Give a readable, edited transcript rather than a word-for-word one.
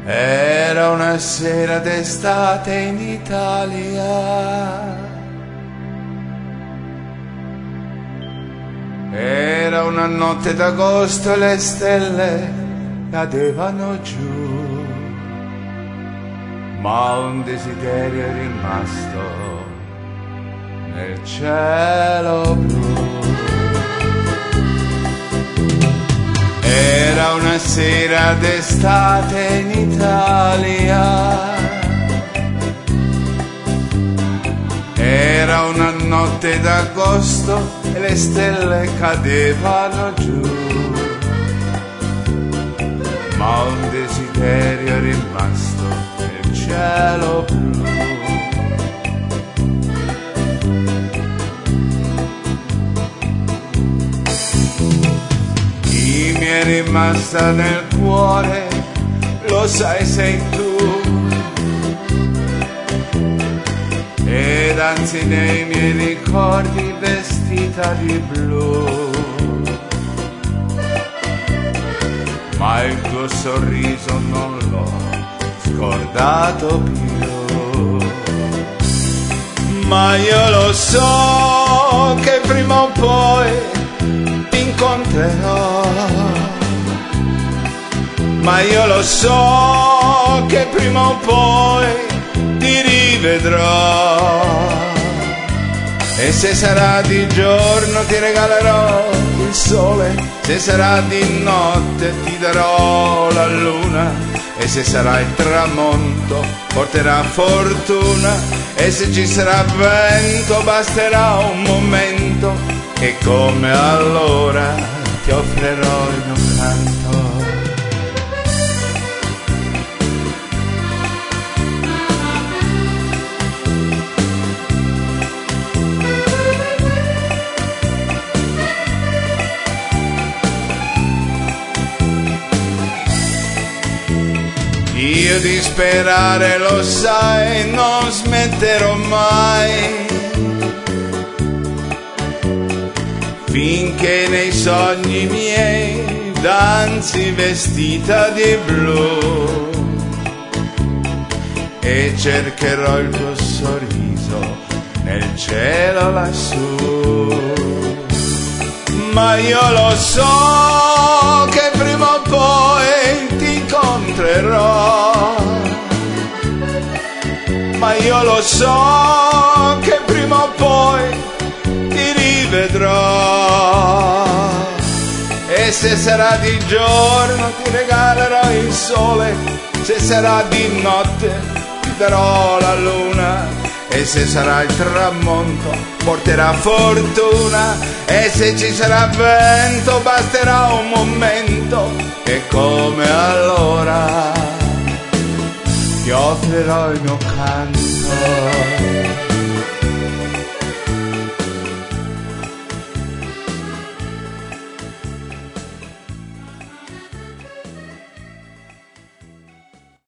Era una sera d'estate in Italia. Era una notte d'agosto e le stelle cadevano giù, ma un desiderio è rimasto nel cielo blu. Era una sera d'estate in Italia. Era una notte d'agosto e le stelle cadevano giù, ma un desiderio è rimasto nel cielo blu. Chi mi è rimasta nel cuore, lo sai, sei tu. Ed anzi nei miei ricordi vestita di blu, ma il tuo sorriso non l'ho scordato più. Ma io lo so che prima o poi ti incontrerò. Ma io lo so che prima o poi ti rivedrò. E se sarà di giorno ti regalerò il sole, se sarà di notte ti darò la luna, e se sarà il tramonto porterà fortuna, e se ci sarà vento basterà un momento, e come allora ti offrirò il mio canto. Io di sperare, lo sai, non smetterò mai, finché nei sogni miei danzi vestita di blu, e cercherò il tuo sorriso nel cielo lassù. Ma io lo so che prima o poi ti incontrerò. Ma io lo so che prima o poi ti rivedrò. E se sarà di giorno ti regalerò il sole, se sarà di notte ti darò la luna, e se sarà il tramonto porterà fortuna, e se ci sarà vento basterà un momento, e come allora ti offrirò il mio canto.